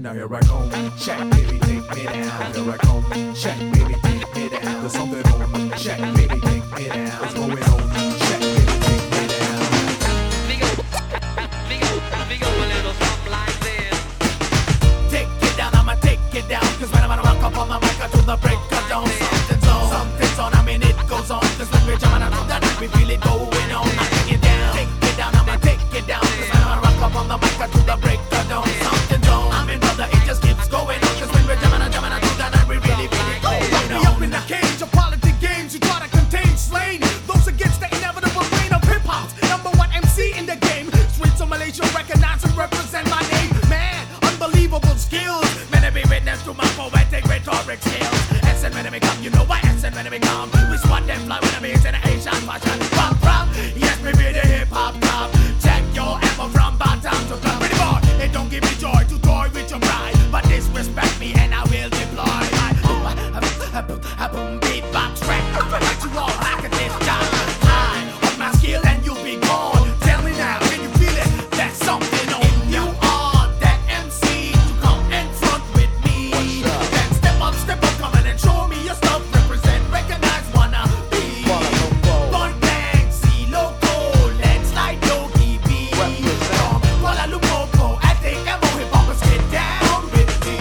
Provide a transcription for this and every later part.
Now here I come, check, baby, take me down. Here I come, check, baby, take me down. There's something on, check, baby, take me down. What's going on, check, baby, take me down. We go a little something like this. Take it down, I'ma take it down. Cause when I'm gonna rock up on the mic, I do the break of dawn. Something's on, I mean it goes on. Cause when we're jamming around the night, we feel it going on. I take it down, I'ma take it down. Cause when I'm gonna rock up on the mic, I do the break of dawn. Something's on, I mean brother, it just keeps going on. Cause when we're jamming I do the night, we really feel it going on. We up in the cage of politic games, you try to contain slain. Those against the inevitable reign of hip-hop's #1 MC in the game. Streets of Malaysia recognize and represent my name. Man, unbelievable skills. Many be witness to my poetic rhetoric skills. S and when they come, you know why S and when they come. We spot them fly when I'm in an Asian fashion. Pop, yes, we be the hip-hop club. Check your ammo from bottom to top. Pretty boy, it don't give me joy to toy with your pride. But disrespect me and I will deploy my boom beatbox track. I let you all back at this time. I on my skill and you'll be gone. Tell me now, can you feel it? That's something on you. Are that MC to come in front with me. Then step up, come in and show me your stuff. Represent, recognize, wanna be. Point blank, see loco, landslide, Yogi B. From Kuala Lumpur, I think I'm on hip hop, get down with me.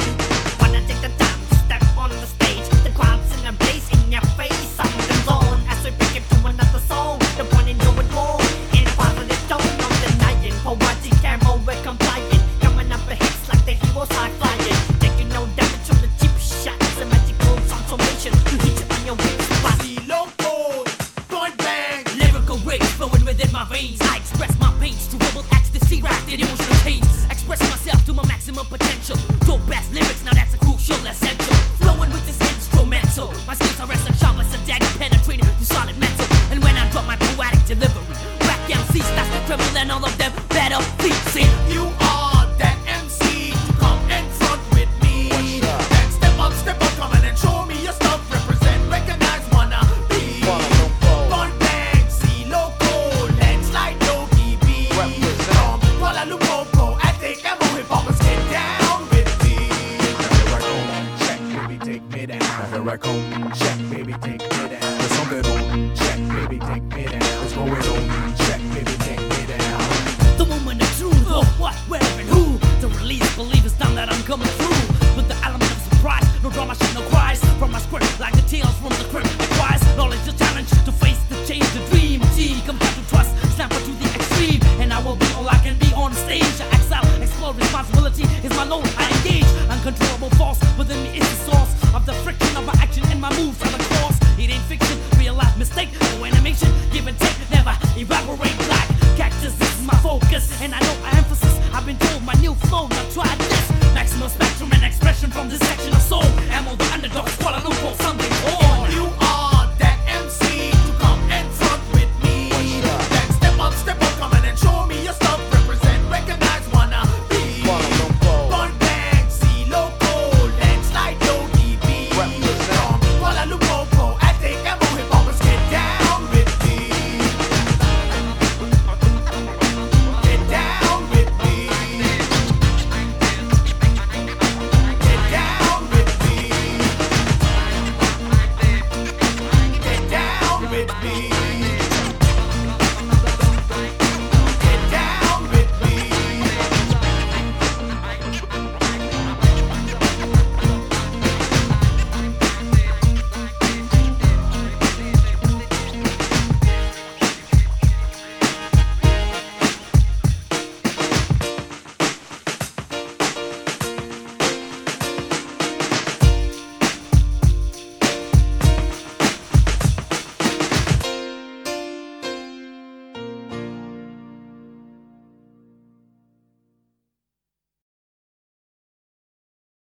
Wanna take the time to step on the stage. The crowd's in a blaze in your face. Something's on as we pick it to another song. The one in your more in a positive tone. On the night in poetic camo, we're complying. Coming up the hits like the heroes high flying. Taking no damage from the cheap shots. A magical transformation. You hit it on your weak spot. See loco, point blank. Lyrical rage flowing within my veins. I express my pains to rebel acts to see rapid emotional pains. Express myself to my maximum potential. Dope best lyrics, now that's a crucial essential. Flowing with this instrumental. My skills are as sharp as a dagger, penetrating to solid metal. And when I drop my poetic delivery, rap MCs that's the criminal and all of them better please see. You are that MC to come in front with me. Then step up, come in and show me your stuff. Represent, recognize, wanna be. Point blank, see loco, landslide, Yogi B. From Kuala Lumpur, I think I'm on hip hop, get down with me. Here I come, check, baby, take me down. Here I come, check, baby, take me down. There's something on, check, baby, take me down. What's going on, check, baby, take me down. The moment of truth, oh what, where and who. To release believers down that I'm coming through. With the element of surprise, no drama, shit, no cries. From my script, like the tales from the crypt. Requires knowledge, the challenge to face, the change, the dream. T, compared to trust, snapper to the extreme. And I will be all I can be on stage. I excel, explore responsibility is my load. I engage, uncontrollable force within me is the source of the friction of my action and my moves are the course. It ain't fiction, real life mistake. No animation, give and take, never evaporate like cactus. This is my focus, and I know my emphasis. I've been told my new flow, now try this. Maximum spectrum and expression from this section of soul. Ammo the underdog, Kuala Lumpur, something.